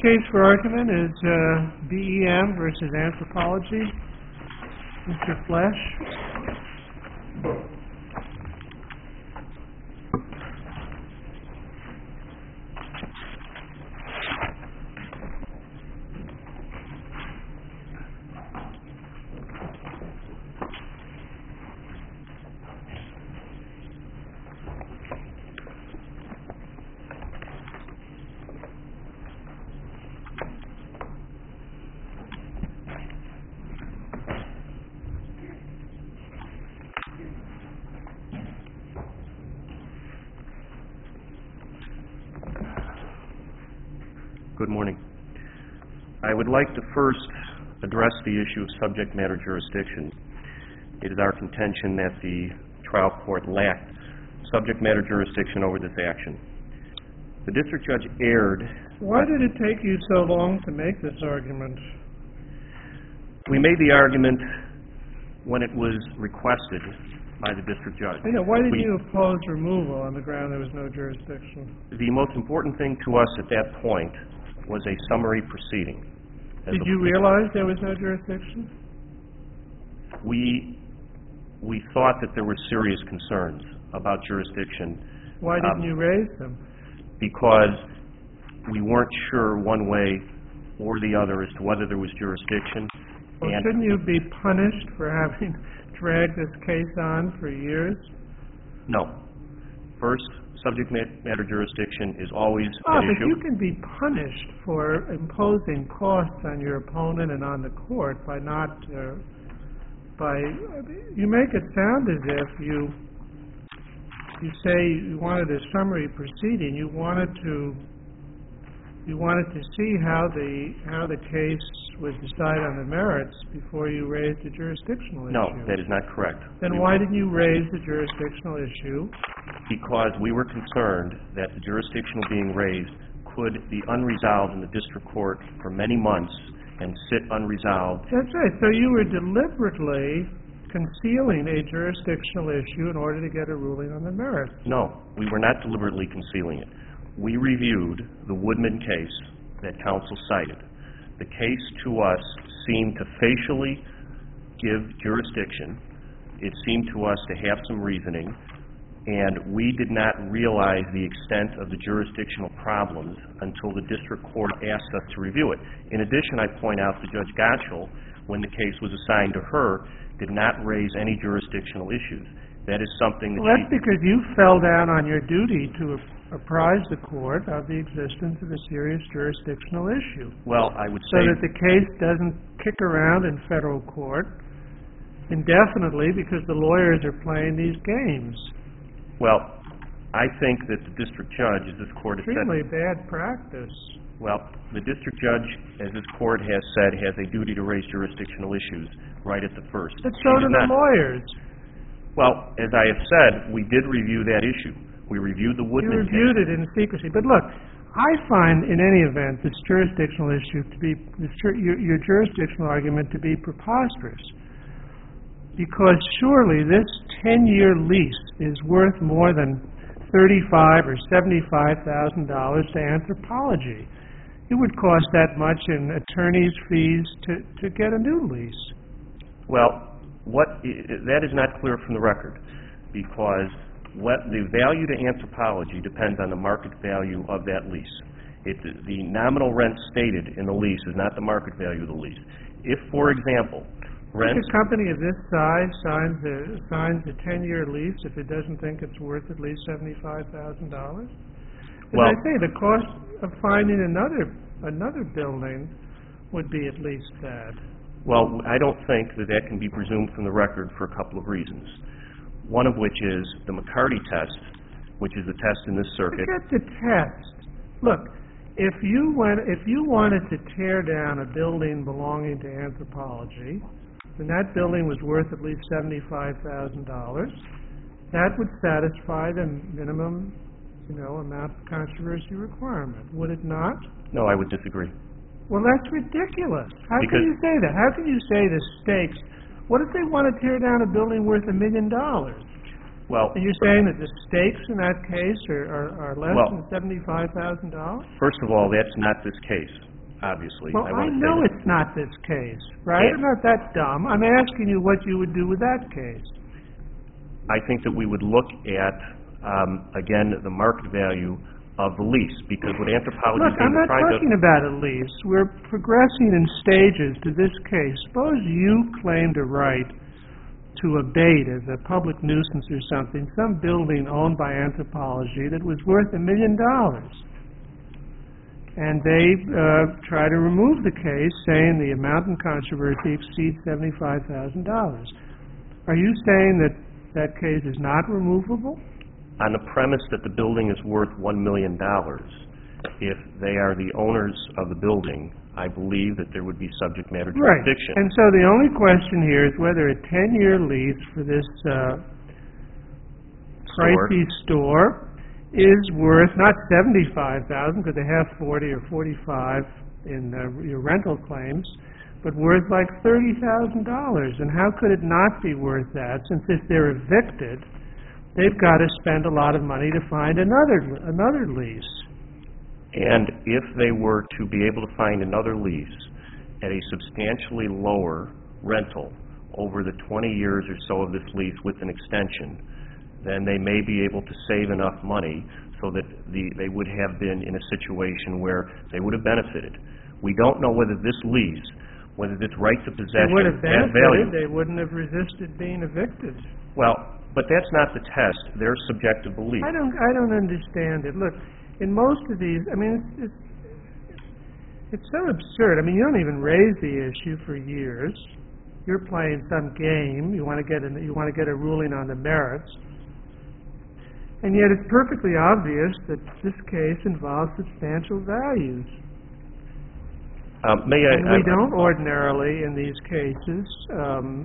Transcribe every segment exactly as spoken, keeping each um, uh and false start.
case for argument is uh, B E M versus Anthropology. Mister Flesch. Good morning. I would like to first address the issue of subject matter jurisdiction. It is our contention that the trial court lacked subject matter jurisdiction over this action. The district judge erred. Why did it take you so long to make this argument? We made the argument when it was requested by the district judge. I know. Why did we, you oppose removal on the ground there was no jurisdiction? The most important thing to us at that point was a summary proceeding. Did you realize there was no jurisdiction? We we thought that there were serious concerns about jurisdiction. Why didn't um, you raise them? Because we weren't sure one way or the other as to whether there was jurisdiction. Well, and shouldn't you be punished for having dragged this case on for years? No. First, subject matter jurisdiction is always oh, an but issue. You can be punished for imposing costs on your opponent and on the court by not, uh, by, you make it sound as if you, you say you wanted a summary proceeding, you wanted to, you wanted to see how the, how the case was decided on the merits before you raised the jurisdictional issue. No, that is not correct. Then we why didn't you raise the jurisdictional issue? Because we were concerned that the jurisdictional being raised could be unresolved in the district court for many months and sit unresolved. That's right. So you were deliberately concealing a jurisdictional issue in order to get a ruling on the merits. No, we were not deliberately concealing it. We reviewed the Woodman case that counsel cited. The case to us seemed to facially give jurisdiction. It seemed to us to have some reasoning, and we did not realize the extent of the jurisdictional problems until the district court asked us to review it. In addition, I point out that Judge Gottschall, when the case was assigned to her, did not raise any jurisdictional issues. That is something that well, that's she... because you fell down on your duty to apprise the court of the existence of a serious jurisdictional issue. Well, I would so say... So that the case doesn't kick around in federal court indefinitely because the lawyers are playing these games. Well, I think that the district judge, as this court has said... Extremely bad practice. Well, the district judge, as this court has said, has a duty to raise jurisdictional issues right at the first. But so do the lawyers. Well, as I have said, we did review that issue. We reviewed the Woodman case. You reviewed it in secrecy. But look, I find in any event this jurisdictional issue to be, this, your, your jurisdictional argument to be preposterous. Because surely this ten-year lease is worth more than thirty-five thousand dollars or seventy-five thousand dollars to Anthropology. It would cost that much in attorney's fees to, to get a new lease. Well, what I- that is not clear from the record, because what the value to Anthropology depends on the market value of that lease. It, the nominal rent stated in the lease is not the market value of the lease. If, for example, rent... If a company of this size signs a, signs a ten-year lease if it doesn't think it's worth at least seventy-five thousand dollars? As well, I say, the cost of finding another another building would be at least that. Well, I don't think that that can be presumed from the record for a couple of reasons. One of which is the McCarty test, which is the test in this circuit. Forget the test. Look, if you went, if you wanted to tear down a building belonging to Anthropology, and that building was worth at least seventy-five thousand dollars, that would satisfy the minimum, you know, amount of controversy requirement. Would it not? No, I would disagree. Well, that's ridiculous. How Because can you say that? How can you say the stakes? What if they want to tear down a building worth a million dollars? Well, and you're saying that the stakes in that case are, are, are less well, than seventy-five thousand dollars? First of all, that's not this case. obviously. Well, I I want to know say that. it's not this case, right? Yeah. I'm not that dumb. I'm asking you what you would do with that case. I think that we would look at, um, again, the market value of the lease, because what Anthropology Look, is being I'm not deprived of... talking about a lease. We're progressing in stages to this case. Suppose you claimed a right to abate as a public nuisance or something, some building owned by Anthropology that was worth a million dollars. And they uh, try to remove the case, saying the amount in controversy exceeds seventy-five thousand dollars. Are you saying that that case is not removable? On the premise that the building is worth one million dollars, if they are the owners of the building, I believe that there would be subject matter Right. jurisdiction. And so the only question here is whether a ten-year lease for this uh, pricey store is worth not seventy-five thousand dollars, because they have forty or forty-five in uh, your rental claims, but worth like thirty thousand dollars. And how could it not be worth that, since if they're evicted, they've got to spend a lot of money to find another another lease? And if they were to be able to find another lease at a substantially lower rental over the twenty years or so of this lease with an extension, then they may be able to save enough money so that the, they would have been in a situation where they would have benefited. We don't know whether this lease, whether this right to They possession would have has benefited. value. They wouldn't have resisted being evicted. Well, but that's not the test. Their subjective belief. I don't. I don't understand it. Look, in most of these, I mean, it's, it's it's so absurd. I mean, you don't even raise the issue for years. You're playing some game. You want to get an, you want to get a ruling on the merits, and yet it's perfectly obvious that this case involves substantial values. Um, may I, And we I, don't ordinarily, in these cases, um,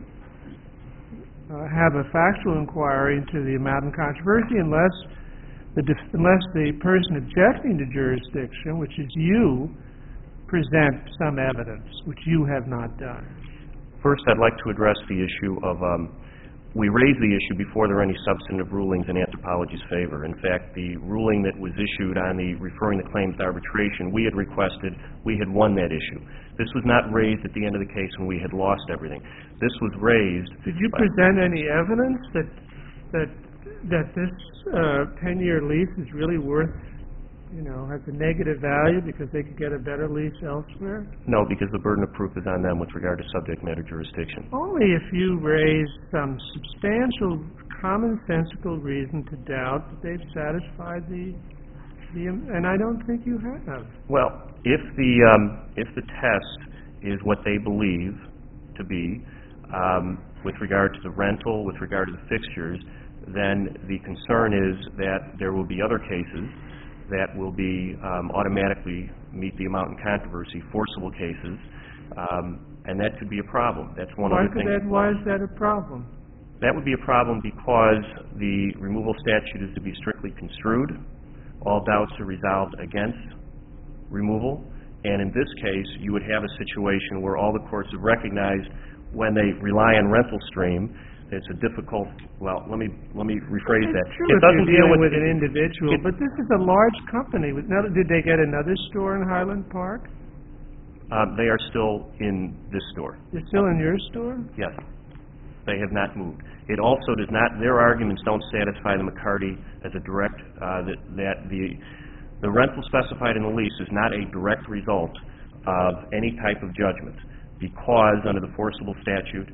uh, have a factual inquiry into the amount in controversy unless the def- unless the person objecting to jurisdiction, which is you, present some evidence, which you have not done. First, I'd like to address the issue of, um, we raised the issue before there were any substantive rulings in Anthropology's favor. In fact, the ruling that was issued on the referring the claims to arbitration, we had requested, we had won that issue. This was not raised at the end of the case when we had lost everything. This was raised... Did you by- present any evidence that that that this uh, ten-year lease is really worth, you know, has a negative value because they could get a better lease elsewhere? No, because the burden of proof is on them with regard to subject matter jurisdiction. Only if you raise some substantial, commonsensical reason to doubt that they've satisfied the, the, and I don't think you have. Well, if the um, if the test is what they believe to be, um, with regard to the rental, with regard to the fixtures, then the concern is that there will be other cases that will be um, automatically meet the amount in controversy, forcible cases, um, and that could be a problem. That's one Why of the could things. that? Why is that a problem? That would be a problem because the removal statute is to be strictly construed. All doubts are resolved against removal, and in this case, you would have a situation where all the courts have recognized when they rely on rental stream, it's a difficult, well, let me let me rephrase It's that. true It if doesn't you're deal dealing with, with an individual, it- but this is a large company. With, now, did they get another store in Highland Park? uh, they are still in this store. They're still in your store? Yes. They have not moved. It also does not, their arguments don't satisfy the McCarty as a direct, uh, that, that the, the rental specified in the lease is not a direct result of any type of judgment because under the forcible statute,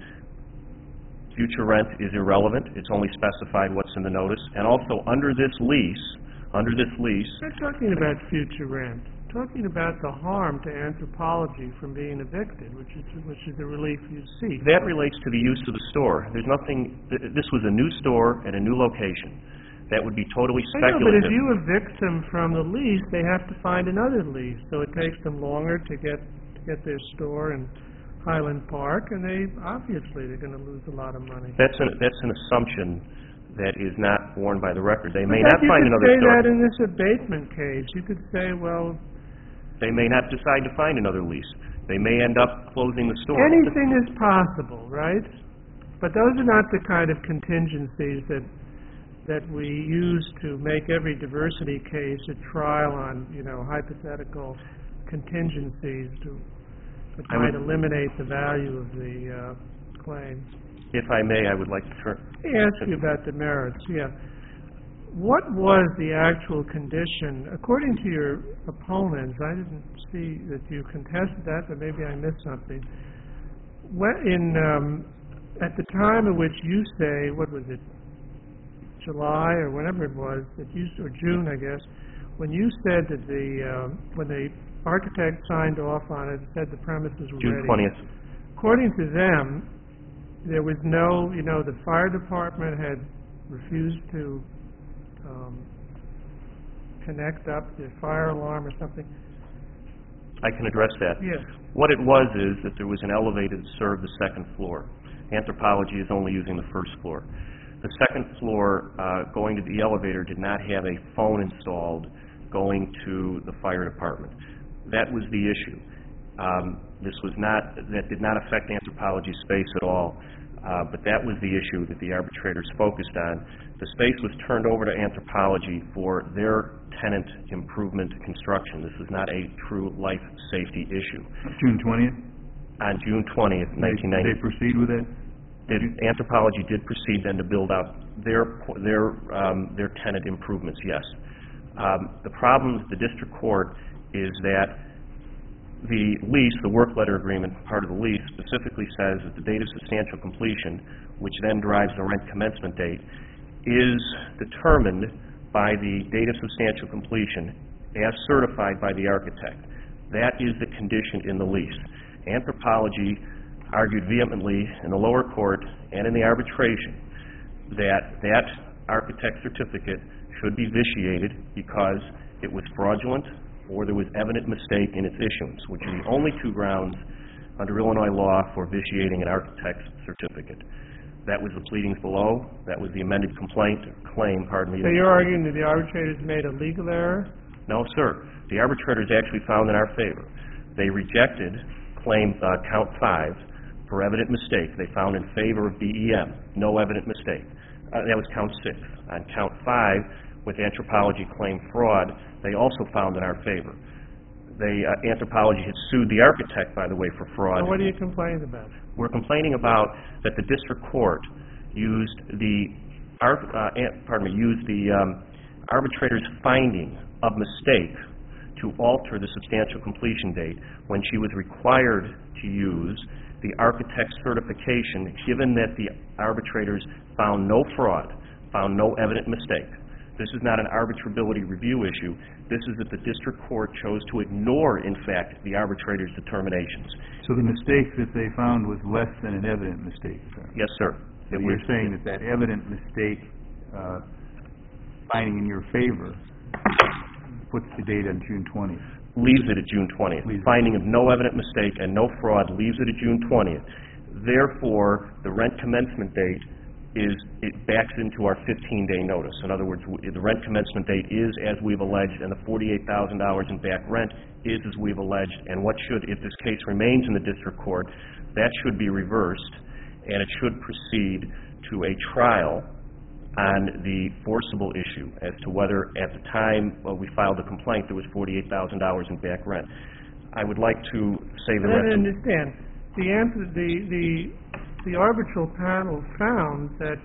future rent is irrelevant. It's only specified what's in the notice. And also under this lease, under this lease, I'm not talking about future rent. I'm talking about the harm to Anthropology from being evicted, which is which is the relief you seek. that relates to the use of the store. There's nothing, th- this was a new store at a new location. That would be totally I know, but if speculative. you evict them from the lease, they have to find another lease, so it takes them longer to get to get their store in Highland Park, and they obviously they're going to lose a lot of money. That's an, that's an assumption that is not borne by the record. They may But not you find could another say store. that in this abatement case. You could say, well, They may not decide to find another lease. They may end up closing the store. anything is possible, right? But those are not the kind of contingencies that that we use to make every diversity case a trial on, you know, hypothetical contingencies to, that I might would- eliminate the value of the uh, claims. If I may, I would like to turn... Let me ask you about the merits, yeah. What was the actual condition, according to your opponents, I didn't see that you contested that, but maybe I missed something. When, in, um, at the time at which you say, what was it, July or whatever it was, that you, or June, I guess, when you said that the, um, when the architect signed off on it and said the premises were June ready. twentieth. According to them, there was no, you know, the fire department had refused to um, connect up the fire alarm or something. I can address that. Yes. What it was is that there was an elevator that served the second floor. Anthropology is only using the first floor. The second floor, uh, going to the elevator, did not have a phone installed going to the fire department. That was the issue. Um, this was not, that did not affect Anthropology's space at all, uh, but that was the issue that the arbitrators focused on. The space was turned over to Anthropology for their tenant improvement construction. This is not a true life safety issue. June twentieth? On June twentieth, nineteen ninety. Did they proceed with it? Did, Anthropology did proceed then to build out their their um, their tenant improvements, yes. Um, the problem with the district court is that the lease, the work letter agreement, part of the lease, specifically says that the date of substantial completion, which then drives the rent commencement date, is determined by the date of substantial completion as certified by the architect. That is the condition in the lease. Anthropology argued vehemently in the lower court and in the arbitration that that architect certificate should be vitiated because it was fraudulent or there was evident mistake in its issuance, which are the only two grounds under Illinois law for vitiating an architect's certificate. That was the pleadings below. That was the amended complaint, claim, pardon me. So you're arguing that the arbitrators made a legal error? No, sir. The arbitrators actually found in our favor. They rejected claim uh, count five for evident mistake. They found in favor of B E M, no evident mistake. Uh, that was count six. On count five, with Anthropology claim fraud, they also found in our favor. They, uh, Anthropology had sued the architect, by the way, for fraud. So what are you complaining about? We're complaining about that the district court used the, ar- uh, an- pardon me, used the um, arbitrator's finding of mistake to alter the substantial completion date when she was required to use the architect's certification, given that the arbitrators found no fraud, found no evident mistake. This is not an arbitrability review issue. This is that the district court chose to ignore, in fact, the arbitrator's determinations. So the mistake that they found was less than an evident mistake, sir? Yes, sir. So It you're was- saying that that evident mistake uh, finding in your favor puts the date on June twentieth? leaves it at June twentieth. Leaves it. Finding of no evident mistake and no fraud leaves it at June twentieth. Therefore, the rent commencement date is, it backs into our fifteen-day notice. In other words, w- the rent commencement date is as we've alleged, and the forty-eight thousand dollars in back rent is as we've alleged, and what should, if this case remains in the district court, that should be reversed, and it should proceed to a trial on the forcible issue as to whether at the time well, we filed the complaint there was forty-eight thousand dollars in back rent. I would like to say the I rest don't of... understand. The answer, the, the, the arbitral panel found that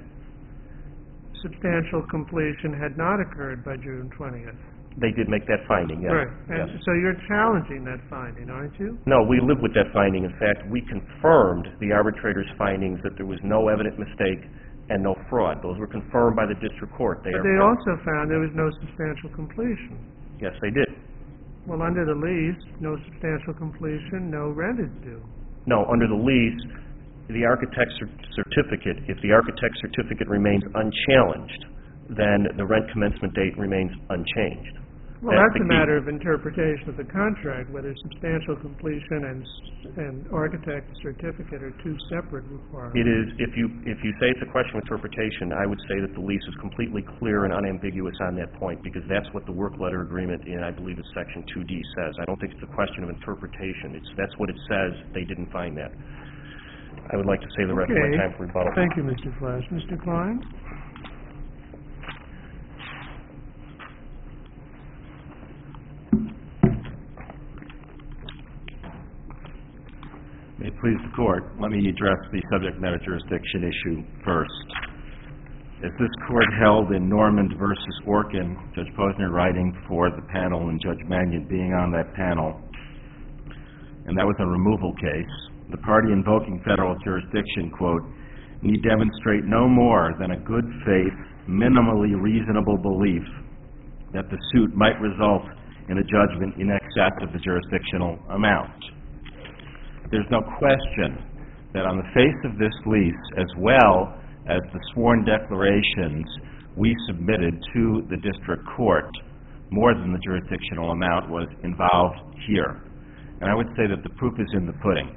substantial completion had not occurred by June twentieth. They did make that finding, yes. Right. yes. And so you're challenging that finding, aren't you? No, we live with that finding. In fact, we confirmed the arbitrator's findings that there was no evident mistake and no fraud. Those were confirmed by the district court. They But are they also found there was no substantial completion. Yes, they did. Well, under the lease, no substantial completion, no rent is due. No, under the lease, the architect's cer- certificate, if the architect's certificate remains unchallenged, then the rent commencement date remains unchanged. Well, That's that's a the key. matter of interpretation of the contract, whether substantial completion and, s- and architect's certificate are two separate requirements. It is, if you, if you say it's a question of interpretation, I would say that the lease is completely clear and unambiguous on that point, because that's what the work letter agreement in, I believe it's section two D says. I don't think it's a question of interpretation. It's, that's what it says. They didn't find that. I would like to save the rest of my Okay. time for rebuttal. Thank you, Mister Flash. Mister Klein? May it please the Court, let me address the subject matter jurisdiction issue first. As this Court held in Normand versus Orkin, Judge Posner writing for the panel and Judge Mannion being on that panel, and that was a removal case, the party invoking federal jurisdiction, quote, need demonstrate no more than a good faith, minimally reasonable belief that the suit might result in a judgment in excess of the jurisdictional amount. There's no question that on the face of this lease, as well as the sworn declarations we submitted to the district court, more than the jurisdictional amount was involved here. And I would say that the proof is in the pudding.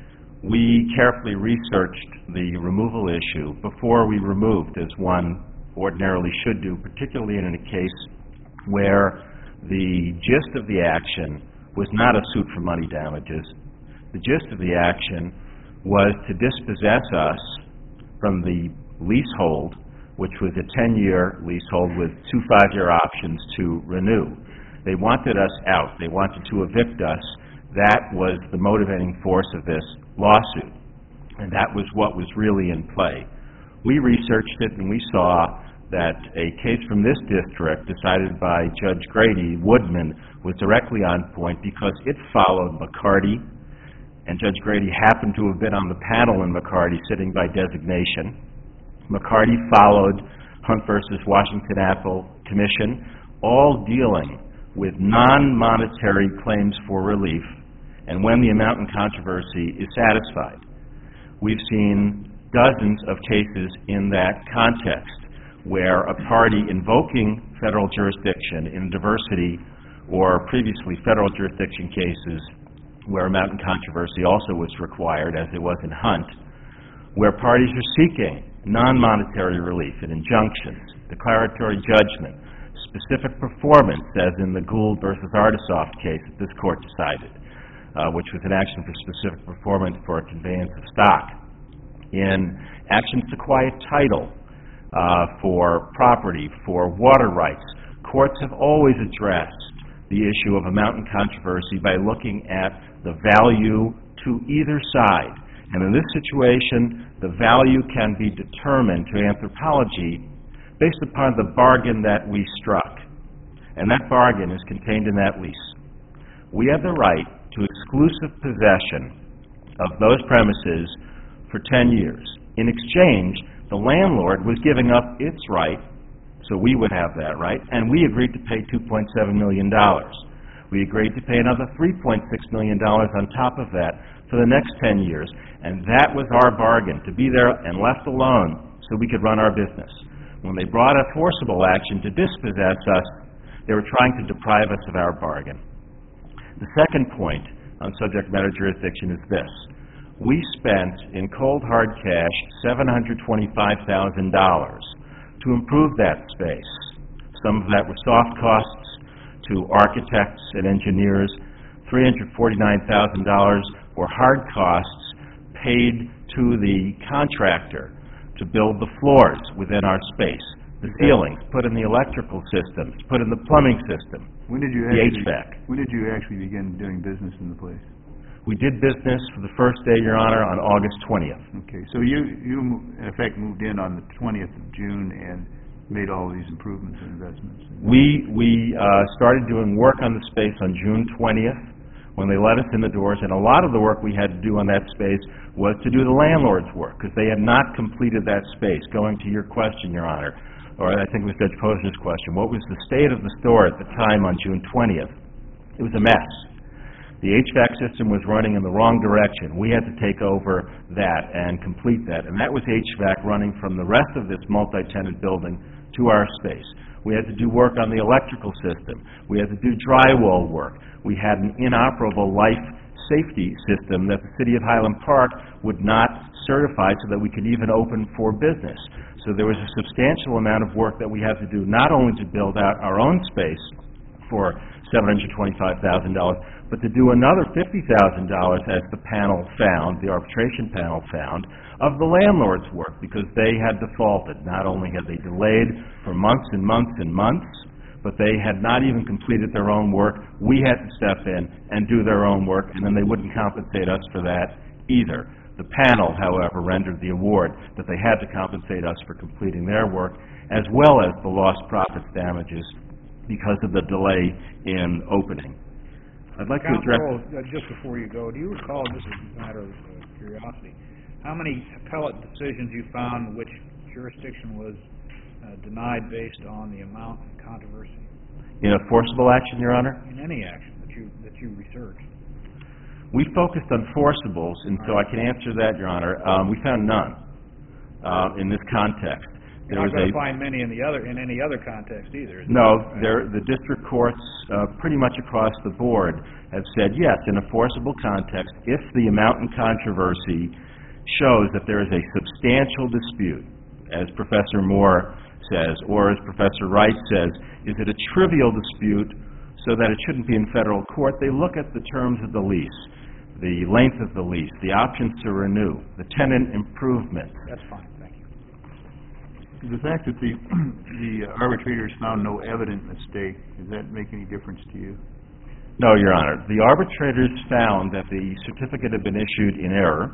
We carefully researched the removal issue before we removed, as one ordinarily should do, particularly in a case where the gist of the action was not a suit for money damages. The gist of the action was to dispossess us from the leasehold, which was a ten-year leasehold with two five-year options to renew. They wanted us out. They wanted to evict us. That was the motivating force of this lawsuit, and that was what was really in play. We researched it, and we saw that a case from this district decided by Judge Grady, Woodman, was directly on point because it followed McCarty, and Judge Grady happened to have been on the panel in McCarty, sitting by designation. McCarty followed Hunt versus Washington Apple Commission, all dealing with non-monetary claims for relief, and when the amount in controversy is satisfied. We've seen dozens of cases in that context where a party invoking federal jurisdiction in diversity or previously federal jurisdiction cases where amount in controversy also was required, as it was in Hunt, where parties are seeking non-monetary relief and injunctions, declaratory judgment, specific performance, as in the Gould versus Artisoft case that this court decided, uh, which was an action for specific performance for a conveyance of stock. In actions to quiet title, uh, for property, for water rights, courts have always addressed the issue of amount in controversy by looking at the value to either side. And in this situation, the value can be determined to anthropology based upon the bargain that we struck. And that bargain is contained in that lease. We have the right to exclusive possession of those premises for ten years. In exchange, the landlord was giving up its right, so we would have that right, and we agreed to pay two point seven million dollars. We agreed to pay another three point six million dollars on top of that for the next ten years, and that was our bargain, to be there and left alone so we could run our business. When they brought a forcible action to dispossess us, they were trying to deprive us of our bargain. The second point on subject matter jurisdiction is this. We spent, in cold hard cash, seven hundred twenty-five thousand dollars to improve that space. Some of that were soft costs to architects and engineers. three hundred forty-nine thousand dollars were hard costs paid to the contractor to build the floors within our space, the ceilings, put in the electrical systems, put in the plumbing system, When did you the actually, H V A C. when did you actually begin doing business in the place? We did business for the first day, Your Honor, on August twentieth. Okay, so you, you mo- in effect moved in on the twentieth of June and made all these improvements and investments. We, we uh, started doing work on the space on June twentieth when they let us in the doors, and a lot of the work we had to do on that space was to do the landlord's work, because they had not completed that space. Going to your question, Your Honor, or I think it was Judge Posner's question, what was the state of the store at the time on June twentieth? It was a mess. The H V A C system was running in the wrong direction. We had to take over that and complete that, and that was H V A C running from the rest of this multi-tenant building to our space. We had to do work on the electrical system. We had to do drywall work. We had an inoperable life safety system that the City of Highland Park would not certify so that we could even open for business. So there was a substantial amount of work that we had to do, not only to build out our own space for seven hundred twenty-five thousand dollars, but to do another fifty thousand dollars, as the panel found, the arbitration panel found, of the landlord's work, because they had defaulted. Not only had they delayed for months and months and months, but they had not even completed their own work. We had to step in and do their own work, and then they wouldn't compensate us for that either. The panel, however, rendered the award that they had to compensate us for completing their work, as well as the lost profits damages because of the delay in opening. I'd like to address... Counsel, uh, just before you go, do you recall, this is a matter of uh, curiosity, how many appellate decisions you found in which jurisdiction was uh, denied based on the amount of controversy? In a forcible action, Your Honor? In any action that you that you researched. We focused on forcibles, and so I can answer that, Your Honor. Um, we found none uh, in this context. You're not going to find many in the other in any other context either. Is no, right? there, the district courts, uh, pretty much across the board, have said yes, in a forcible context, if the amount in controversy shows that there is a substantial dispute, as Professor Moore says, or as Professor Wright says, is it a trivial dispute so that it shouldn't be in federal court? They look at the terms of the lease, the length of the lease, the options to renew, the tenant improvement. That's fine, thank you. The fact that the, the arbitrators found no evident mistake, does that make any difference to you? No, Your Honor. The arbitrators found that the certificate had been issued in error,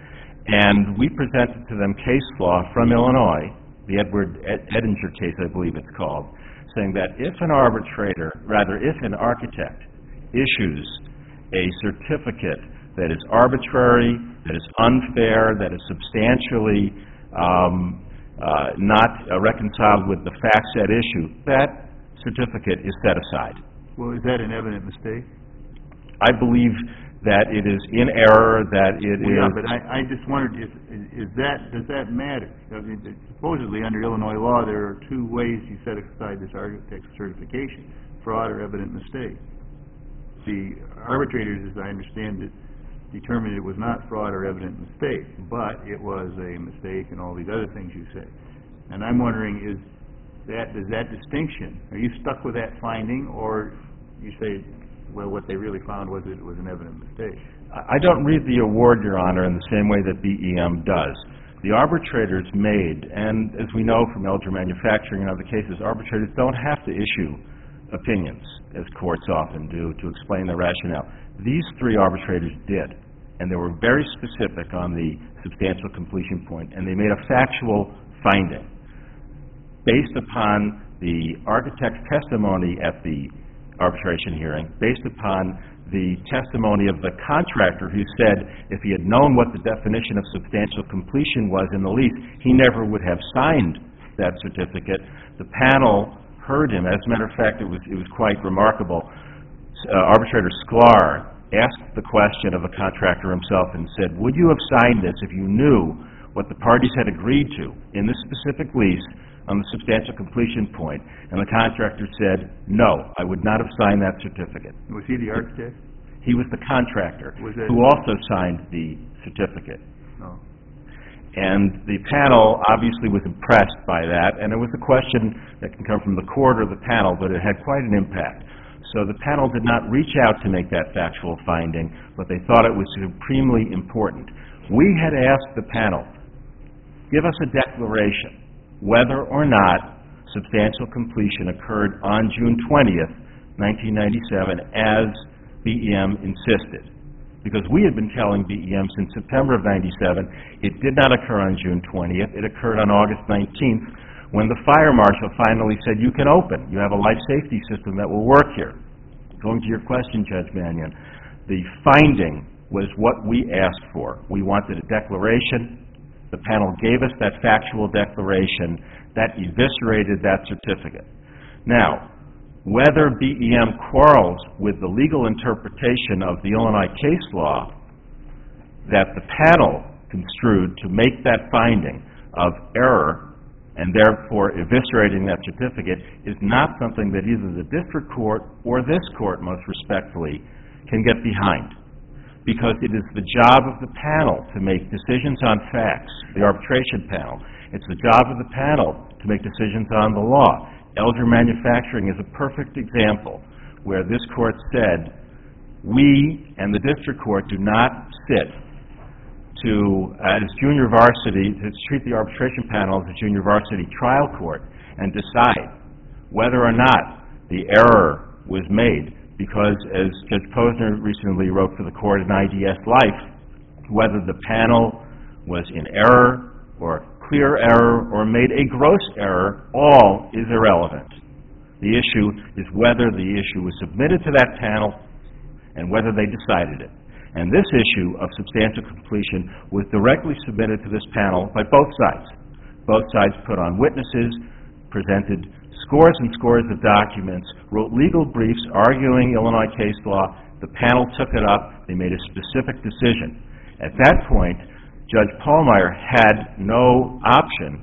and we presented to them case law from Illinois, the Edward Ed- Edinger case, I believe it's called, saying that if an arbitrator, rather if an architect, issues a certificate that is arbitrary, that is unfair, that is substantially um, uh, not uh, reconciled with the facts at issue, that certificate is set aside. Well, is that an evident mistake? I believe that it is in error, that it well, yeah, is... but I, I just wondered, if, is, is that, does that matter? I mean, supposedly, under Illinois law, there are two ways you set aside this architect certification, fraud or evident mistake. The arbitrators, as I understand it, determined it was not fraud or evident mistake, but it was a mistake and all these other things you say. And I'm wondering, is that, is that distinction, are you stuck with that finding, or you say, well, what they really found was it was an evident mistake? I don't read the award, Your Honor, in the same way that B E M does. The arbitrators made, and as we know from Elger Manufacturing and other cases, arbitrators don't have to issue opinions, as courts often do, to explain the rationale. These three arbitrators did, and they were very specific on the substantial completion point, and they made a factual finding based upon the architect's testimony at the arbitration hearing, based upon the testimony of the contractor who said if he had known what the definition of substantial completion was in the lease, he never would have signed that certificate. The panel heard him. As a matter of fact, it was, it was quite remarkable. Uh, Arbitrator Sklar asked the question of the contractor himself and said, would you have signed this if you knew what the parties had agreed to in this specific lease on the substantial completion point? And the contractor said, no, I would not have signed that certificate. Was he the architect? He was the contractor Was that who also signed the certificate. No. And the panel obviously was impressed by that, and it was a question that can come from the court or the panel, but it had quite an impact. So the panel did not reach out to make that factual finding, but they thought it was supremely important. We had asked the panel, give us a declaration whether or not substantial completion occurred on June twentieth, nineteen ninety-seven, as B E M insisted. Because we had been telling B E M since September of ninety-seven, it did not occur on June twentieth, it occurred on August nineteenth, when the fire marshal finally said, you can open, you have a life safety system that will work here. Going to your question, Judge Mannion, the finding was what we asked for. We wanted a declaration. The panel gave us that factual declaration that eviscerated that certificate. Now, whether B E M quarrels with the legal interpretation of the Illinois case law that the panel construed to make that finding of error and therefore eviscerating that certificate is not something that either the district court or this court, most respectfully, can get behind. Because it is the job of the panel to make decisions on facts, the arbitration panel. It's the job of the panel to make decisions on the law. Elger Manufacturing is a perfect example where this court said, we and the district court do not sit to, uh, as junior varsity, to treat the arbitration panel as a junior varsity trial court and decide whether or not the error was made. Because, as Judge Posner recently wrote for the court in I D S Life, Whether the panel was in error or clear error or made a gross error, all is irrelevant. The issue is whether the issue was submitted to that panel and whether they decided it. And this issue of substantial completion was directly submitted to this panel by both sides. Both sides put on witnesses, presented scores and scores of documents, wrote legal briefs arguing Illinois case law. The panel took it up. They made a specific decision. At that point, Judge Pallmeyer had no option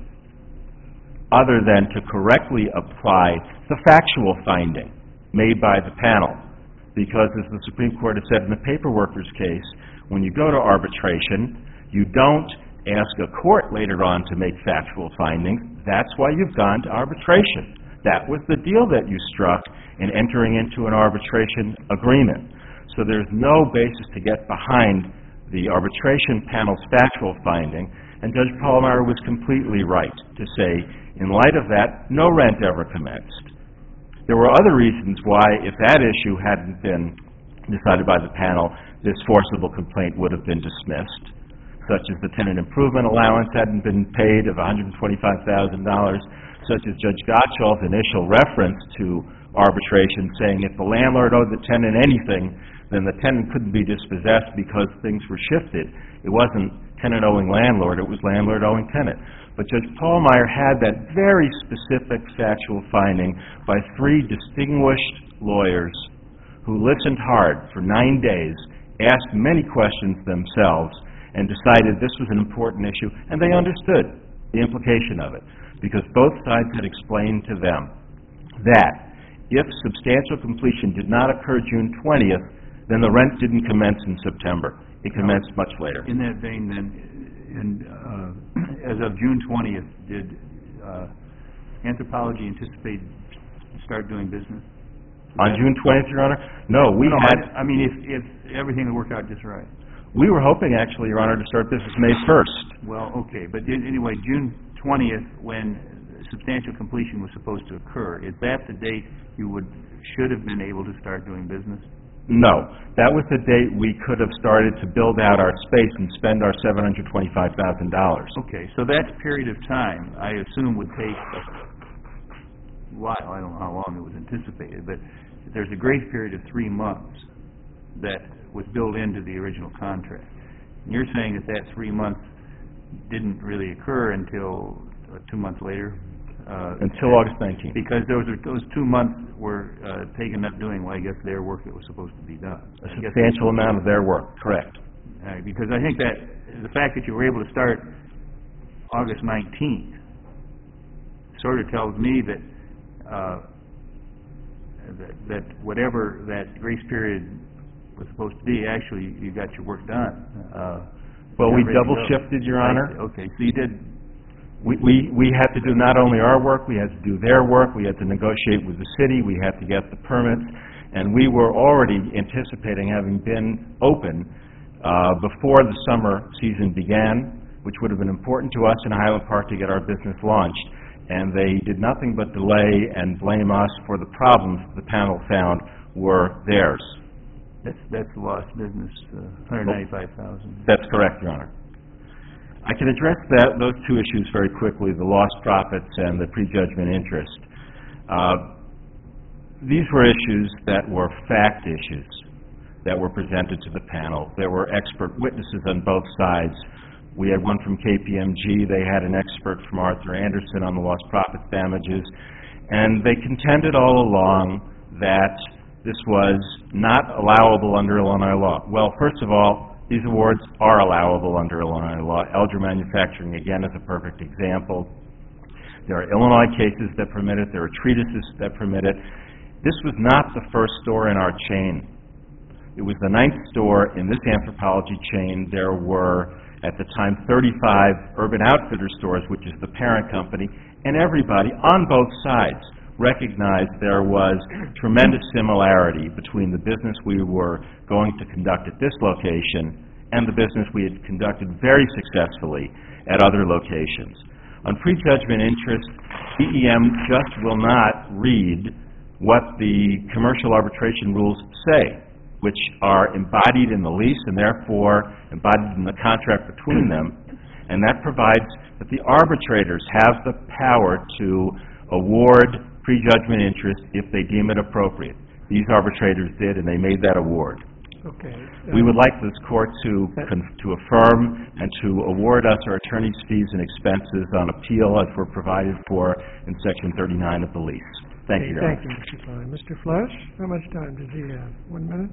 other than to correctly apply the factual finding made by the panel. Because as the Supreme Court has said in the Paperworkers case, when you go to arbitration, you don't ask a court later on to make factual findings. That's why you've gone to arbitration. That was the deal that you struck in entering into an arbitration agreement. So there's no basis to get behind the arbitration panel's factual finding, and Judge Pallmeyer was completely right to say, in light of that, no rent ever commenced. There were other reasons why, if that issue hadn't been decided by the panel, this forcible complaint would have been dismissed, such as the tenant improvement allowance hadn't been paid of one hundred twenty-five thousand dollars, such as Judge Gottschall's initial reference to arbitration saying if the landlord owed the tenant anything, then the tenant couldn't be dispossessed because things were shifted. It wasn't tenant owing landlord, it was landlord owing tenant. But Judge Pallmeyer had that very specific factual finding by three distinguished lawyers who listened hard for nine days, asked many questions themselves, and decided this was an important issue, and they understood the implication of it, because both sides had explained to them that if substantial completion did not occur June twentieth, then the rent didn't commence in September. It commenced much later. In that vein, then, and, uh, as of June twentieth, did uh, Anthropology anticipate start doing business? On June twentieth, Your Honor? No, we no, had... I, I mean, if, if everything would work out just right. We were hoping, actually, Your Honor, to start business May first. Well, okay, but in- anyway, June twentieth, when substantial completion was supposed to occur, is that the date you would should have been able to start doing business? No. That was the date we could have started to build out our space and spend our seven hundred twenty-five thousand dollars. Okay, so that period of time, I assume, would take a while. I don't know how long it was anticipated, but there's a grace period of three months that was built into the original contract. And you're saying that that three months didn't really occur until uh, two months later? Uh, Until August nineteenth. Because those are, those two months were uh, taken up doing, well, I guess, their work that was supposed to be done. A substantial amount of their work, correct. Uh, because I think that the fact that you were able to start August nineteenth sort of tells me that, uh, that that whatever that grace period was supposed to be, actually you got your work done. Uh, Well, we ready to double go. shifted, Your Honor. Okay, so you did. We, we, we had to do not only our work, we had to do their work, we had to negotiate with the city, we had to get the permits, and we were already anticipating having been open uh, before the summer season began, which would have been important to us in Highland Park to get our business launched. And they did nothing but delay and blame us for the problems the panel found were theirs. That's, that's lost business, uh, one hundred ninety-five thousand dollars. That's correct, Your Honor. I can address that, those two issues very quickly, the lost profits and the prejudgment interest. Uh, these were issues that were fact issues that were presented to the panel. There were expert witnesses on both sides. We had one from K P M G. They had an expert from Arthur Anderson on the lost profits damages. And they contended all along that this was not allowable under Illinois law. Well, first of all, these awards are allowable under Illinois law. Elger Manufacturing, again, is a perfect example. There are Illinois cases that permit it. There are treatises that permit it. This was not the first store in our chain. It was the ninth store in this Anthropology chain. There were, at the time, thirty-five Urban Outfitters stores, which is the parent company, and everybody on both sides recognized there was tremendous similarity between the business we were going to conduct at this location and the business we had conducted very successfully at other locations. On prejudgment interest, C E M just will not read what the commercial arbitration rules say. which are embodied in the lease and therefore embodied in the contract between them, and that provides that the arbitrators have the power to award prejudgment interest if they deem it appropriate. These arbitrators did, and they made that award. Okay. We would like this court to con- to affirm and to award us our attorney's fees and expenses on appeal as were provided for in Section thirty-nine of the lease. Thank Okay, you, Your Honor. Thank you, Mister Klein. Mister Flesch, how much time does he have? One minute?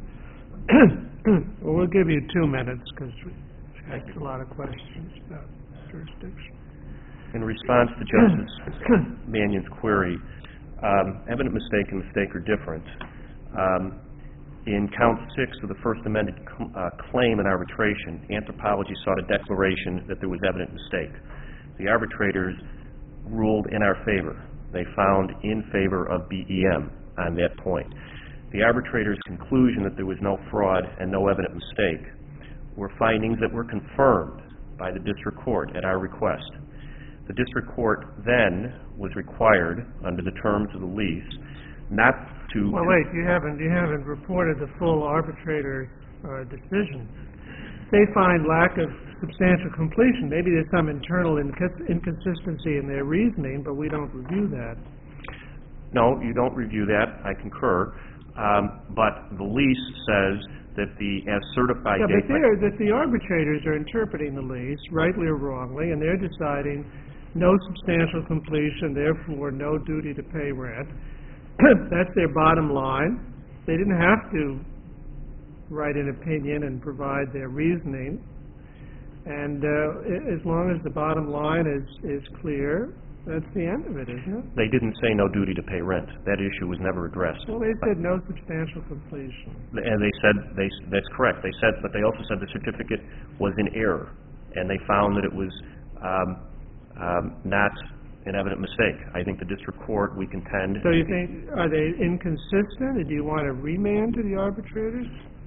Well, we'll give you two minutes because we asked a lot of questions about jurisdiction. In response to Justice Mannion's query, um, evident mistake and mistake are different. Um, in count six of the first amended cl- uh, claim in arbitration, Anthropology sought a declaration that there was evident mistake. The arbitrators ruled in our favor. They found in favor of B E M on that point. The arbitrators' conclusion that there was no fraud and no evident mistake were findings that were confirmed by the district court at our request. The district court then was required, under the terms of the lease, not to... Well, wait, you haven't, you haven't reported the full arbitrator uh, decision. They find lack of substantial completion. Maybe there's some internal inc- inconsistency in their reasoning, but we don't review that. No, you don't review that. I concur. Um, but the lease says that the as certified Yeah, date... but they're, that the arbitrators are interpreting the lease, rightly or wrongly, and they're deciding no substantial completion, therefore no duty to pay rent. That's their bottom line. They didn't have to write an opinion and provide their reasoning. And uh, as long as the bottom line is, is clear, that's the end of it, isn't it? They didn't say no duty to pay rent. That issue was never addressed. Well, they said no substantial completion. And they said, they, that's correct. They said, but they also said the certificate was in error, and they found that it was um, um, not an evident mistake. I think the district court, we contend... So you think, are they inconsistent, or do you want a remand to the arbitrators?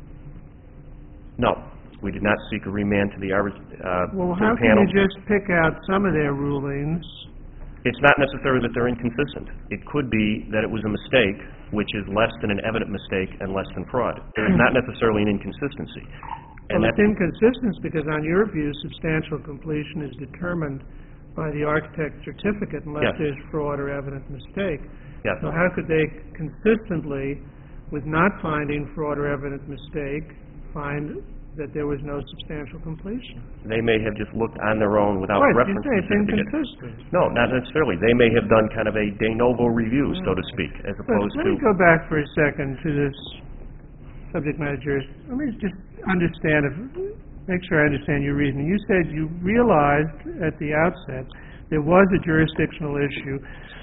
No, we did not seek a remand to the, arbit- uh, Well, to how the can panel. you just pick out some of their rulings? It's not necessarily that they're inconsistent. It could be that it was a mistake, which is less than an evident mistake and less than fraud. There is not necessarily an inconsistency. And Well, that's, it's inconsistent because, on your view, substantial completion is determined by the architect's certificate unless Yes. there's fraud or evident mistake. yes, So how could they consistently, with not finding fraud or evident mistake, find that there was no substantial completion? they may have just looked on their own without Right, you reference say to it's the certificate. inconsistent. No, not necessarily. They may have done kind of a de novo review, so to speak, as But opposed let to... me go back for a second to this subject matter jurisdiction. Let me just understand, if, make sure I understand your reasoning. You said you realized at the outset there was a jurisdictional issue,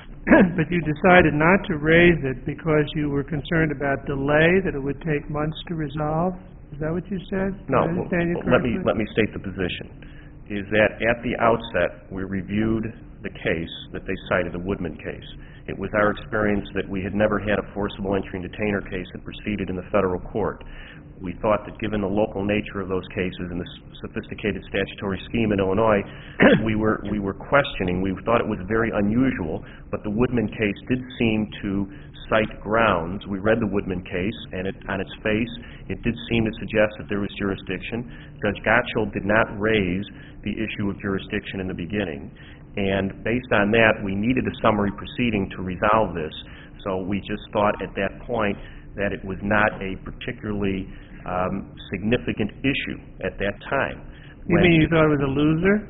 but you decided not to raise it because you were concerned about delay, that it would take months to resolve? Is that what you said? No, Did I understand you well, let me, correctly? let me state the position, is that at the outset, we reviewed the case that they cited, the Woodman case. It was our experience that we had never had a forcible entry and detainer case that proceeded in the federal court. We thought that given the local nature of those cases and the sophisticated statutory scheme in Illinois, we were we were questioning. We thought it was very unusual, but the Woodman case did seem to cite grounds. We read the Woodman case, and it, on its face, it did seem to suggest that there was jurisdiction. Judge Gottschall did not raise the issue of jurisdiction in the beginning, and based on that, we needed a summary proceeding to resolve this. So we just thought at that point that it was not a particularly um, significant issue at that time. You When mean you thought it was a loser?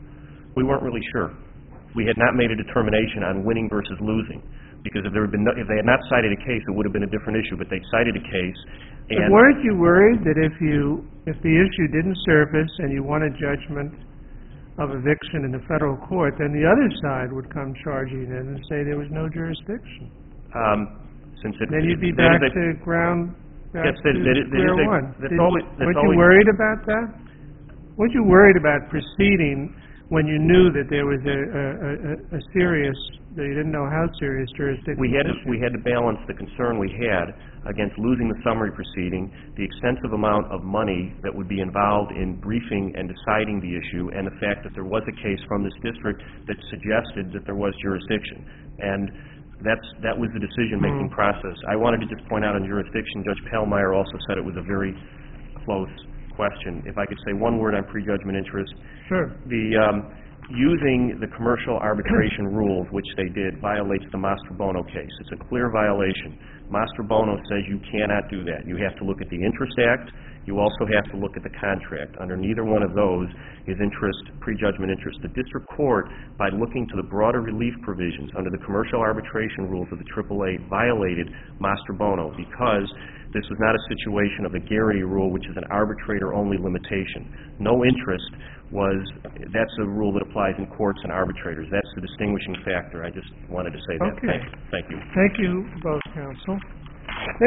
we weren't really sure. We had not made a determination on winning versus losing, because if there had been no, if they had not cited a case, it would have been a different issue. But they cited a case, But and weren't you worried that if you, if the issue didn't surface and you won a judgment of eviction in the federal court, then the other side would come charging in and say there was no jurisdiction? um, since it, Then you'd be that back is a- to ground, back Yes, to that- that is- that is square a- one. that's Did- always- that's Weren't you always- worried about that? Weren't you worried about proceeding when you knew that there was a, a, a, a serious, that you didn't know how serious jurisdiction we had to, issue? we had to balance the concern we had against losing the summary proceeding, the extensive amount of money that would be involved in briefing and deciding the issue, and the fact that there was a case from this district that suggested that there was jurisdiction. And That's, that was the decision-making Mm. process. I wanted to just point out on jurisdiction, Judge Pallmeyer also said it was a very close question. If I could say one word on prejudgment interest, Sure. the, um, using the commercial arbitration rules, which they did, violates the Mastrobono case. It's a clear violation. Mastrobono says you cannot do that. You have to look at the Interest Act. You also have to look at the contract. Under neither one of those is interest, prejudgment interest. The district court, by looking to the broader relief provisions under the commercial arbitration rules of the triple A, violated Mastrobono because this was not a situation of a Garrity rule, which is an arbitrator-only limitation. No interest was, that's a rule that applies in courts and arbitrators. That's the distinguishing factor. I just wanted to say that. Okay. Thank you. Thank you, both counsel.